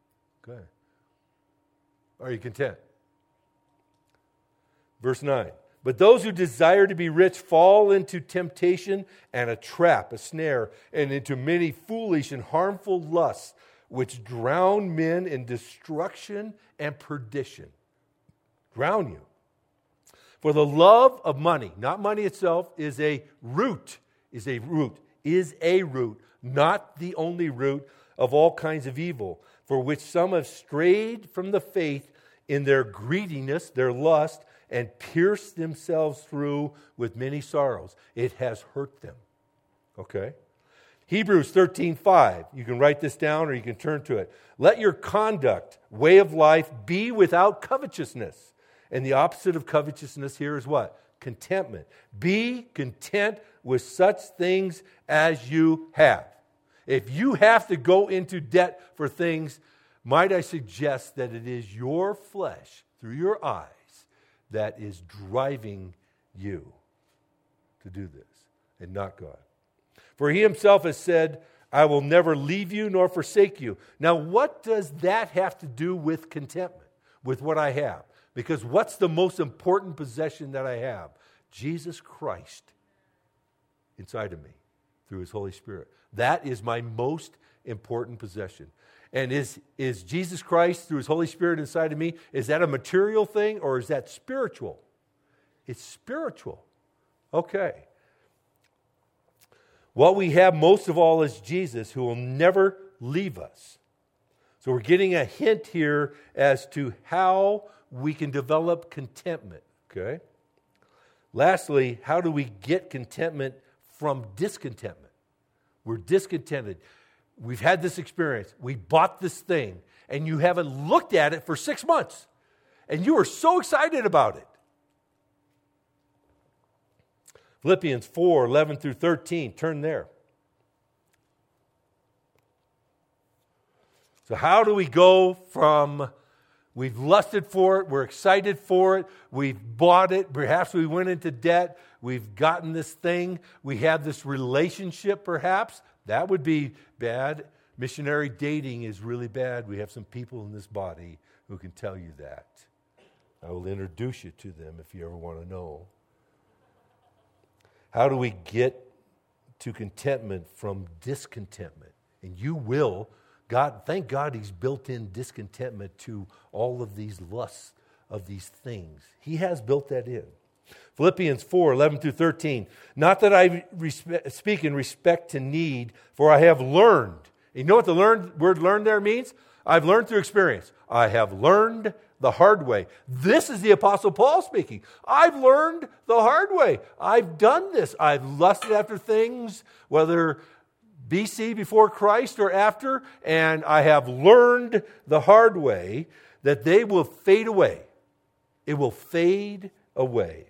Speaker 1: Are you content? Verse 9. But those who desire to be rich fall into temptation and a trap, a snare, and into many foolish and harmful lusts, which drown men in destruction and perdition. Drown you. For the love of money, not money itself, is a root, not the only root of all kinds of evil, for which some have strayed from the faith in their greediness, their lust, and pierced themselves through with many sorrows. It has hurt them. Okay? Hebrews 13:5. You can write this down or you can turn to it. Let your conduct, way of life, be without covetousness. And the opposite of covetousness here is what? Contentment. Be content with such things as you have. If you have to go into debt for things, might I suggest that it is your flesh, through your eyes, that is driving you to do this, and not God. For he himself has said, I will never leave you nor forsake you. Now, what does that have to do with contentment, with what I have? Because what's the most important possession that I have? Jesus Christ inside of me through his Holy Spirit. That is my most important possession. And is Jesus Christ through his Holy Spirit inside of me, is that a material thing or is that spiritual? It's spiritual. Okay. What we have most of all is Jesus, who will never leave us. So we're getting a hint here as to how we can develop contentment. Okay. Lastly, how do we get contentment from discontentment? We're discontented. We've had this experience. We bought this thing, and you haven't looked at it for 6 months, and you are so excited about it. Philippians 4:11 through 13. Turn there. So how do we go from we've lusted for it, we're excited for it, we've bought it, perhaps we went into debt, we've gotten this thing, we have this relationship perhaps. That would be bad. Missionary dating is really bad. We have some people in this body who can tell you that. I will introduce you to them if you ever want to know. How do we get to contentment from discontentment? And you will. God, thank God he's built in discontentment to all of these lusts of these things. He has built that in. Philippians 4:11 through 13. Not that I speak in respect to need, for I have learned. You know what the word learned there means? I've learned through experience. I have learned the hard way. This is the Apostle Paul speaking. I've learned the hard way. I've done this. I've lusted after things, whether BC, before Christ, or after, and I have learned the hard way that they will fade away. It will fade away.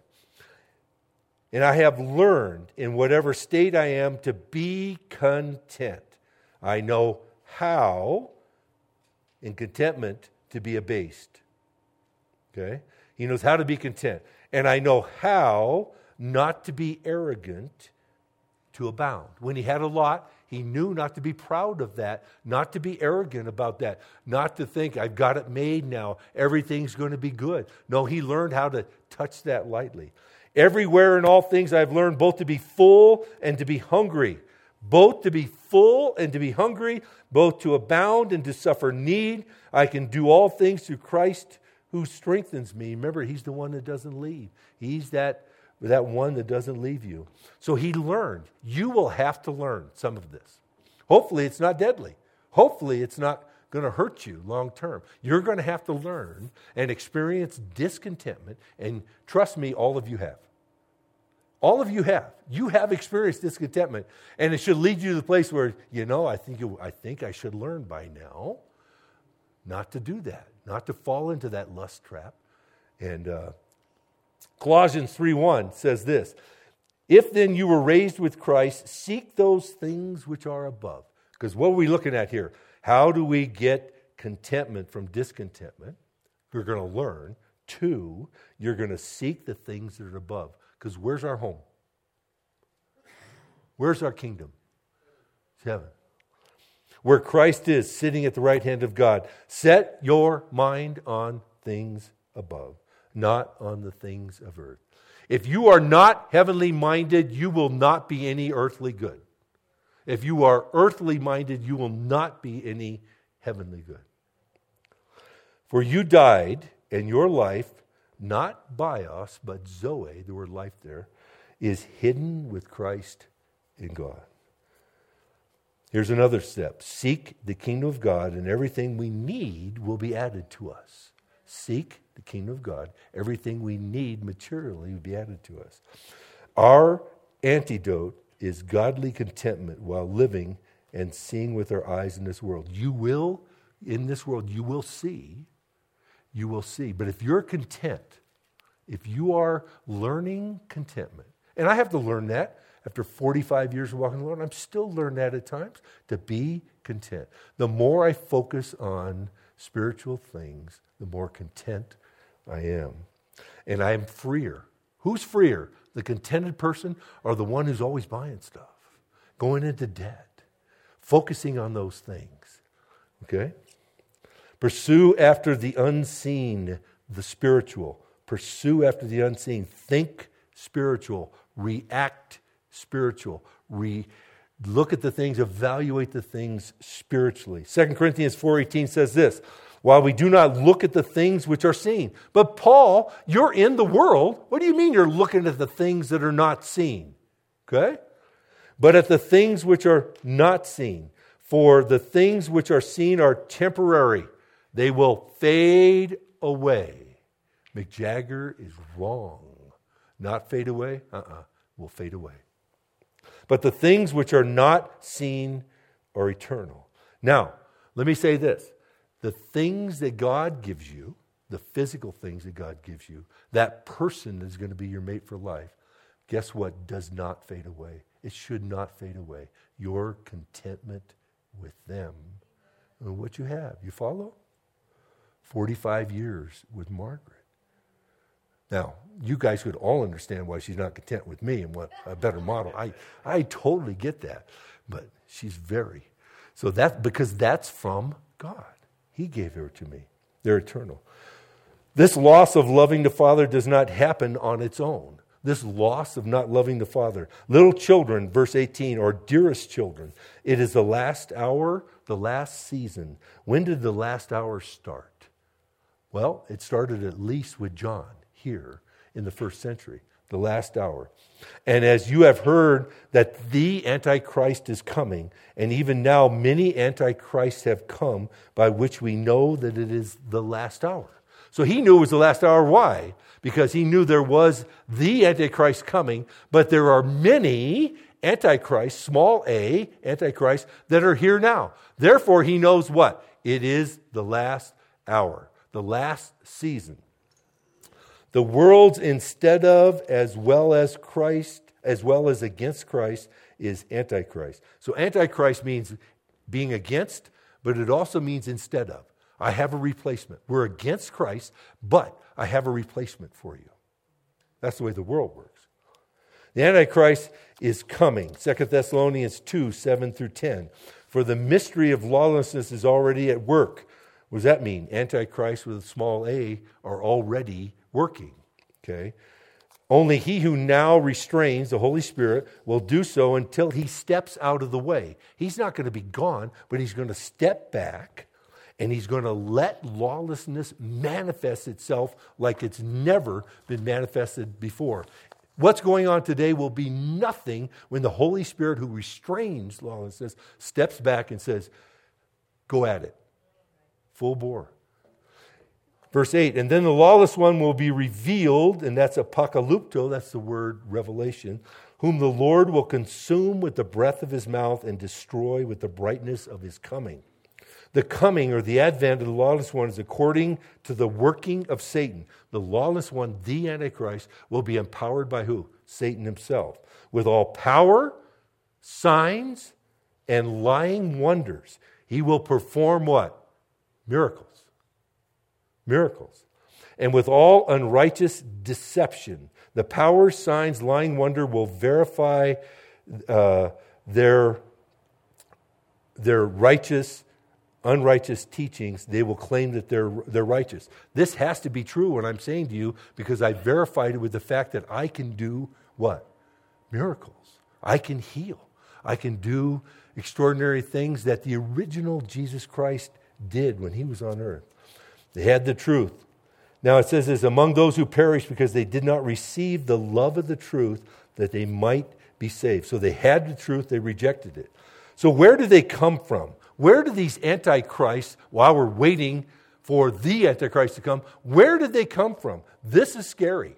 Speaker 1: And I have learned in whatever state I am to be content. I know how, in contentment, to be abased. Okay? He knows how to be content. And I know how not to be arrogant, to abound. When he had a lot, he knew not to be proud of that, not to be arrogant about that, not to think, I've got it made now, everything's going to be good. No, he learned how to touch that lightly. Everywhere in all things I've learned both to be full and to be hungry. Both to be full and to be hungry, both to abound and to suffer need. I can do all things through Christ who strengthens me. Remember, he's the one that doesn't leave. He's that one that doesn't leave you. So he learned. You will have to learn some of this. Hopefully it's not deadly. Hopefully it's not going to hurt you long term. You're going to have to learn and experience discontentment. And trust me, all of you have. All of you have. You have experienced discontentment. And it should lead you to the place where, I think I should learn by now not to do that, not to fall into that lust trap. And Colossians 3:1 says this, if then you were raised with Christ, seek those things which are above. Because what are we looking at here? How do we get contentment from discontentment? We're going to learn. 2, you're going to seek the things that are above. Because where's our home? Where's our kingdom? It's heaven. Where Christ is, sitting at the right hand of God. Set your mind on things above, not on the things of earth. If you are not heavenly minded, you will not be any earthly good. If you are earthly minded, you will not be any heavenly good. For you died, and your life, not bios, but zoe, the word life there, is hidden with Christ in God. Here's another step. Seek the kingdom of God, and everything we need will be added to us. Seek the kingdom of God. Everything we need materially will be added to us. Our antidote is godly contentment while living and seeing with our eyes in this world. In this world, you will see. But if you're content, if you are learning contentment, and I have to learn that after 45 years of walking the Lord, I'm still learning that at times, to be content. The more I focus on spiritual things, the more content I am. And I am freer. Who's freer? The contented person or the one who's always buying stuff, going into debt, focusing on those things? Okay? Pursue after the unseen, the spiritual. Pursue after the unseen. Think spiritual. React spiritual. Look at the things, evaluate the things spiritually. 2 Corinthians 4:18 says this, while we do not look at the things which are seen. But Paul, you're in the world. What do you mean you're looking at the things that are not seen? Okay? But at the things which are not seen. For the things which are seen are temporary. They will fade away. Mick Jagger is wrong. Not fade away? Will fade away. But the things which are not seen are eternal. Now, let me say this. The things that God gives you, the physical things that God gives you, that person is going to be your mate for life. Guess what does not fade away? It should not fade away. Your contentment with them and what you have. You follow? 45 years with Margaret. Now, you guys could all understand why she's not content with me and what a better model. I totally get that. But she's very. So because that's from God. He gave her to me. They're eternal. This loss of loving the Father does not happen on its own. This loss of not loving the Father. Little children, verse 18, or dearest children, it is the last hour, the last season. When did the last hour start? Well, it started at least with John here in the first century, the last hour. And as you have heard that the Antichrist is coming, and even now many Antichrists have come, by which we know that it is the last hour. So he knew it was the last hour. Why? Because he knew there was the Antichrist coming, but there are many Antichrists, small a, Antichrists, that are here now. Therefore, he knows what? It is the last hour, the last season. The world's instead of, as well as Christ, as well as against Christ, is Antichrist. So Antichrist means being against, but it also means instead of. I have a replacement. We're against Christ, but I have a replacement for you. That's the way the world works. The Antichrist is coming. 2 Thessalonians 2, 7 through 10. For the mystery of lawlessness is already at work. What does that mean? Antichrist with a small a are already working. Okay? Only he who now restrains, the Holy Spirit, will do so until he steps out of the way. He's not going to be gone, but he's going to step back and he's going to let lawlessness manifest itself like it's never been manifested before. What's going on today will be nothing when the Holy Spirit who restrains lawlessness steps back and says, go at it. Full bore. Verse 8, and then the lawless one will be revealed, and that's apocalypto, that's the word revelation, whom the Lord will consume with the breath of his mouth and destroy with the brightness of his coming. The coming or the advent of the lawless one is according to the working of Satan. The lawless one, the Antichrist, will be empowered by who? Satan himself. With all power, signs, and lying wonders. He will perform what? Miracles. Miracles. And with all unrighteous deception. The power, signs, lying wonder will verify their righteous unrighteous teachings, they will claim that they're righteous. This has to be true what I'm saying to you, because I verified it with the fact that I can do what? Miracles. I can heal. I can do extraordinary things that the original Jesus Christ did when he was on earth. They had the truth. Now it says this, among those who perish because they did not receive the love of the truth that they might be saved. So they had the truth, they rejected it. So where do they come from? Where do these antichrists, while we're waiting for the Antichrist to come, where did they come from? This is scary.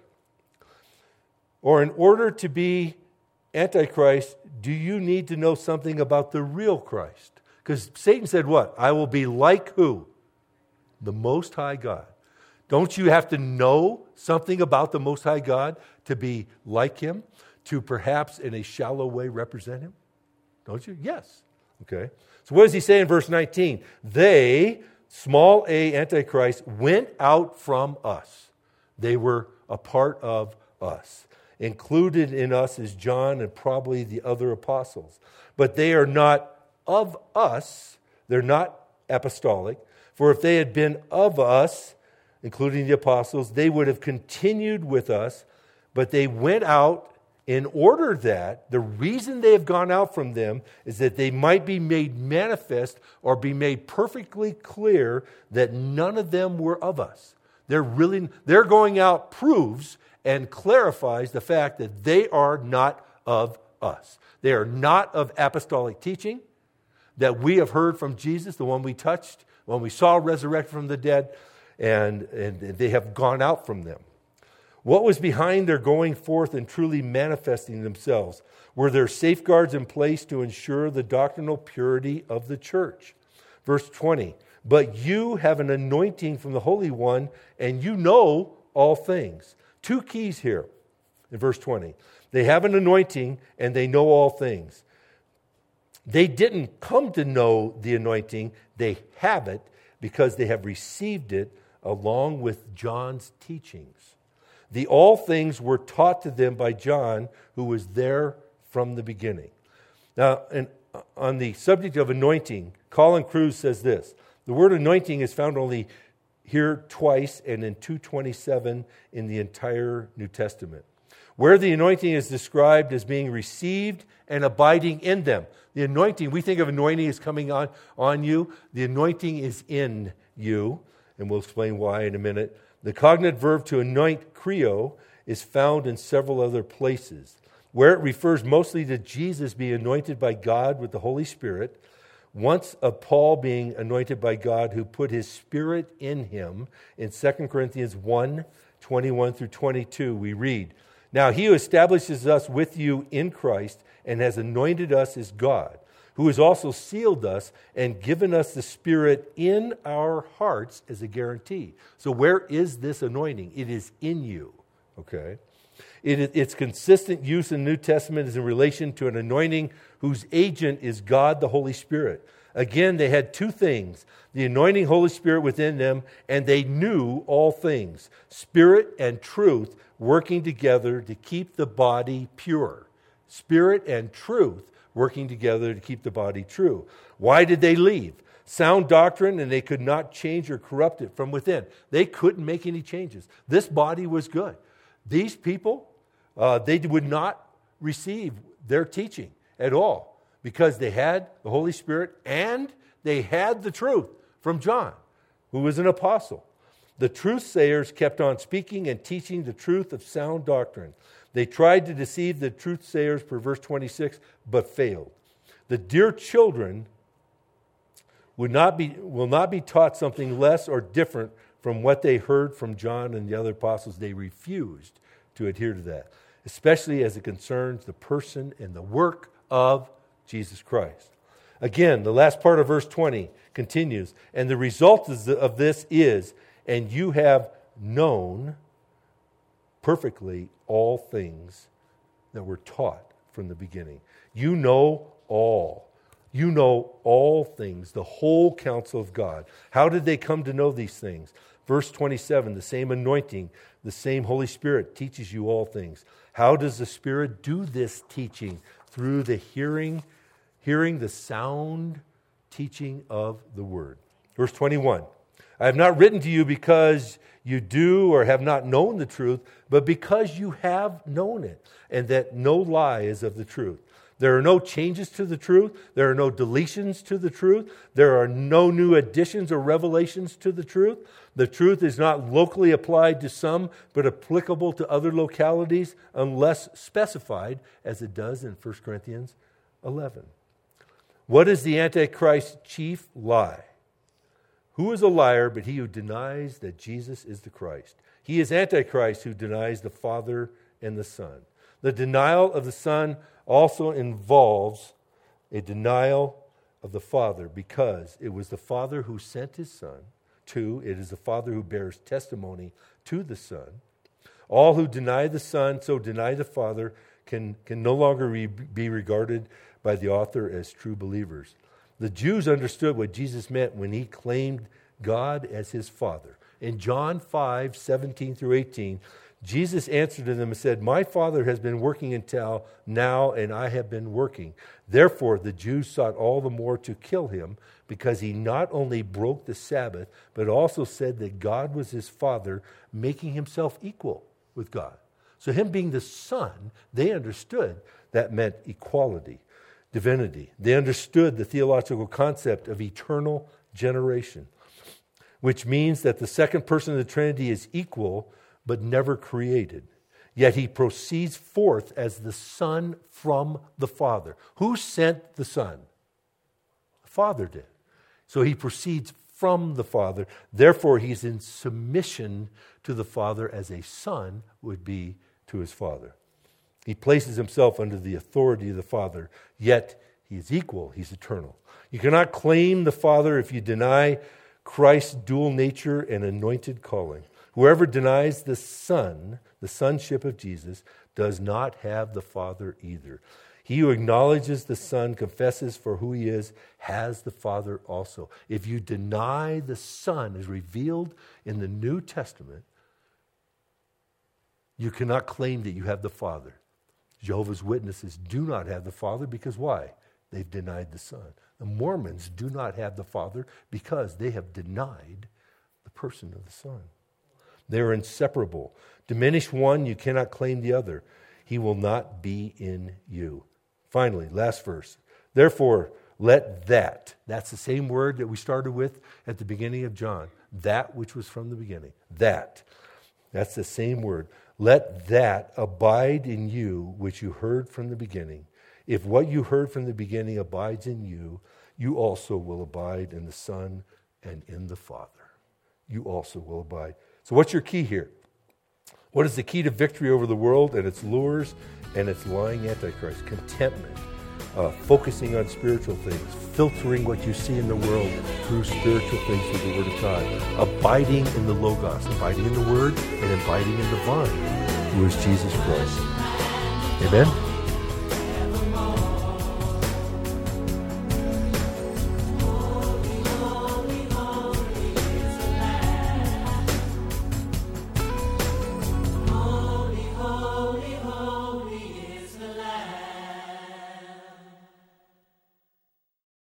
Speaker 1: Or in order to be Antichrist, do you need to know something about the real Christ? Because Satan said what? I will be like who? The Most High God. Don't you have to know something about the Most High God to be like him? To perhaps in a shallow way represent him? Don't you? Yes. Okay. So what does he say in verse 19? They, small a, Antichrist, went out from us. They were a part of us. Included in us is John and probably the other apostles. But they are not of us. They're not apostolic. For if they had been of us, including the apostles, they would have continued with us. But they went out in order that the reason they have gone out from them is that they might be made manifest or be made perfectly clear that none of them were of us. Their going out proves and clarifies the fact that they are not of us. They are not of apostolic teaching that we have heard from Jesus, the one we touched, when we saw resurrected from the dead, and they have gone out from them. What was behind their going forth and truly manifesting themselves? Were there safeguards in place to ensure the doctrinal purity of the church? Verse 20, but you have an anointing from the Holy One, and you know all things. Two keys here in verse 20. They have an anointing, and they know all things. They didn't come to know the anointing. They have it because they have received it along with John's teachings. The all things were taught to them by John, who was there from the beginning. Now, on the subject of anointing, Colin Cruz says this. The word anointing is found only here twice and in 227 in the entire New Testament, where the anointing is described as being received and abiding in them. The anointing, we think of anointing as coming on you. The anointing is in you, and we'll explain why in a minute. The cognate verb to anoint, kreo, is found in several other places, where it refers mostly to Jesus being anointed by God with the Holy Spirit, once of Paul being anointed by God who put his Spirit in him. In 2 Corinthians 1, 21 through 22, we read, now he who establishes us with you in Christ and has anointed us is God, who has also sealed us and given us the Spirit in our hearts as a guarantee. So where is this anointing? It is in you, okay? Its consistent use in the New Testament is in relation to an anointing whose agent is God the Holy Spirit. Again, they had two things, the anointing Holy Spirit within them, and they knew all things, Spirit and truth working together to keep the body pure. Spirit and truth working together to keep the body true. Why did they leave? Sound doctrine, and they could not change or corrupt it from within. They couldn't make any changes. This body was good. These people, they would not receive their teaching at all because they had the Holy Spirit and they had the truth from John, who was an apostle. The truth-sayers kept on speaking and teaching the truth of sound doctrine. They tried to deceive the truth-sayers, per verse 26, but failed. The dear children will not be taught something less or different from what they heard from John and the other apostles. They refused to adhere to that, especially as it concerns the person and the work of Jesus Christ. Again, the last part of verse 20 continues, and the result of this is, and you have known perfectly all things that were taught from the beginning. You know all. You know all things, the whole counsel of God. How did they come to know these things? Verse 27, the same anointing, the same Holy Spirit teaches you all things. How does the Spirit do this teaching? Through the hearing the sound teaching of the word. Verse 21, I have not written to you because you do or have not known the truth, but because you have known it, and that no lie is of the truth. There are no changes to the truth. There are no deletions to the truth. There are no new additions or revelations to the truth. The truth is not locally applied to some, but applicable to other localities unless specified, as it does in 1 Corinthians 11. What is the Antichrist's chief lie? Who is a liar but he who denies that Jesus is the Christ? He is Antichrist who denies the Father and the Son. The denial of the Son also involves a denial of the Father, because it was the Father who sent his Son. 2, it is the Father who bears testimony to the Son. All who deny the Son, so deny the Father, can no longer be regarded by the author as true believers. The Jews understood what Jesus meant when he claimed God as his Father. In John 5:17 through 18, Jesus answered to them and said, my Father has been working until now, and I have been working. Therefore, the Jews sought all the more to kill him, because he not only broke the Sabbath, but also said that God was his Father, making himself equal with God. So him being the Son, they understood that meant equality, divinity. They understood the theological concept of eternal generation, which means that the second person of the Trinity is equal but never created. Yet he proceeds forth as the Son from the Father. Who sent the Son? The Father did. So he proceeds from the Father. Therefore, he's in submission to the Father as a son would be to his Father. He places himself under the authority of the Father, yet he is equal, he's eternal. You cannot claim the Father if you deny Christ's dual nature and anointed calling. Whoever denies the Son, the sonship of Jesus, does not have the Father either. He who acknowledges the Son, confesses for who he is, has the Father also. If you deny the Son as revealed in the New Testament, you cannot claim that you have the Father. Jehovah's Witnesses do not have the Father because why? They've denied the Son. The Mormons do not have the Father because they have denied the person of the Son. They are inseparable. Diminish one, you cannot claim the other. He will not be in you. Finally, last verse. Therefore, let that's the same word that we started with at the beginning of John. That which was from the beginning. That's the same word. Let that abide in you which you heard from the beginning. If what you heard from the beginning abides in you, you also will abide in the Son and in the Father. You also will abide. So what's your key here? What is the key to victory over the world and its lures and its lying antichrist? Contentment, focusing on spiritual things, filtering what you see in the world through spiritual things through the Word of God, abiding in the Logos, abiding in the Word, and abiding in the vine, who is Jesus Christ. Amen?